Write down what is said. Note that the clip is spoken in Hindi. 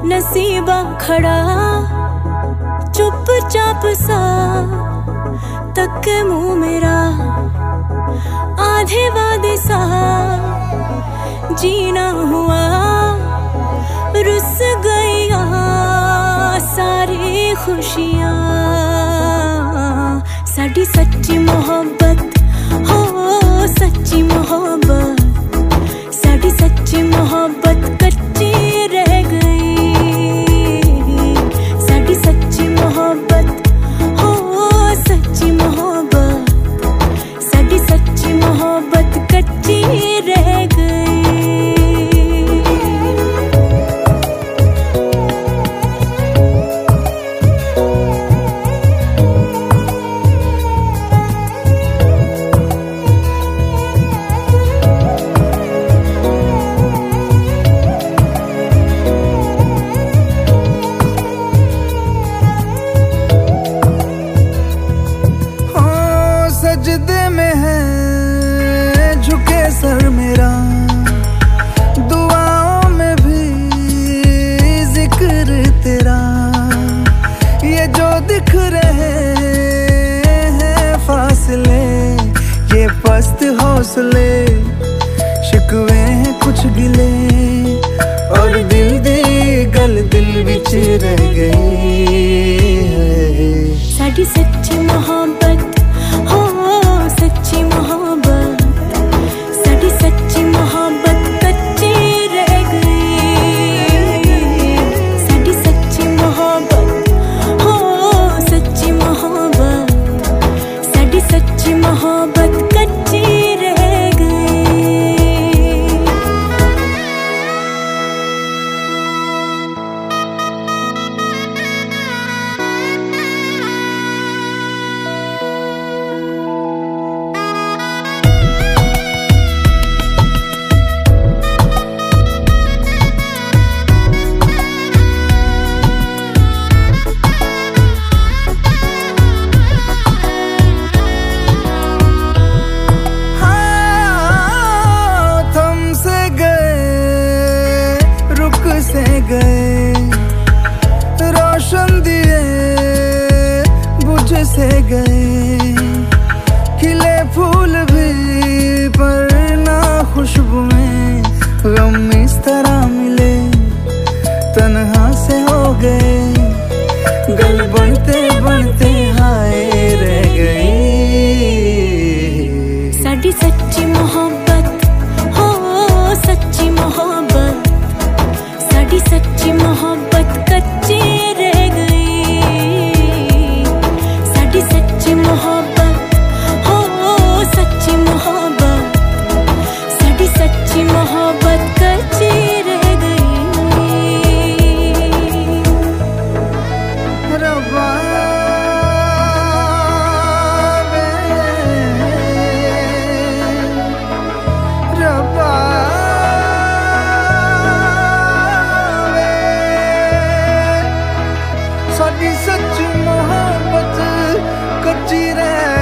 नसीबा खड़ा चुपचाप सा तक मुंह मेरा आधे वादे सा जीना हुआ रुस गईया सारी खुशियां साडी सच्ची मोहब्बत हो सच्ची मोहब्बत साडी सच्ची मोहब्बत कच्ची रह गई साडी सच्ची मोहब्बत हो सच्ची मोहब्बत साडी सच्ची मोहब्बत कच्ची रह गई। सजदे में है झुके सर मेरा दुआओं में भी जिक्र तेरा ये जो दिख रहे हैं फासले ये पस्त हौसले शिकवे हैं कुछ गिले और दिल दी गल दिल विच रह गई साडी सच्ची मोहब्बत हो सच्ची मोहब्बत साडी सच्ची मोहब्बत कच्ची रह गई साडी सच्ची मोहब्बत हो सच्ची मोहब्बत साडी सच्ची मोहब्बत कच्ची रह गई। से गए रोशन दिए बुझ से गए खिले फूल भी पर ना खुशबू में गम इस तरह मिले तन्हा से हो गए गल बनते बनते हाय रह गई साडी सच्ची मोहब्बत हो सच्ची मोहब्बत साडी सच्ची मोहब्बत कच्ची रह गई साडी सच्ची मोहब्बत हो सच्ची मोहब्बत साडी सच्ची मोहब्बत कच्ची रह गई। रब्बा रब्बा साडी सच्ची मोहब्बत कच्ची रह